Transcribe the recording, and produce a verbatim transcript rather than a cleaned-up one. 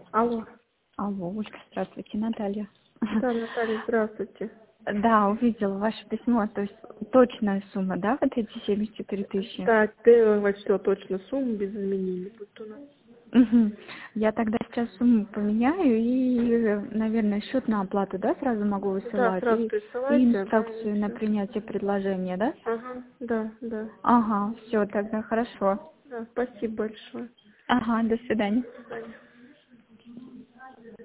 Алло. Алло, Ольга, здравствуйте, Наталья. Да, Наталья, здравствуйте. Да, увидела ваше письмо, то есть точная сумма, да, вот эти семьдесят четыре тысячи? Да, ты все точно, сумма без изменений будет у нас. Угу. Я тогда сейчас сумму поменяю и, наверное, счет на оплату, да, сразу могу Да, высылать, сразу и, и присылайте, а там инструкцию на все. принятие предложения, да? Ага, да, да. Ага, все, тогда хорошо. Да, спасибо большое. Ага, до свидания. До свидания.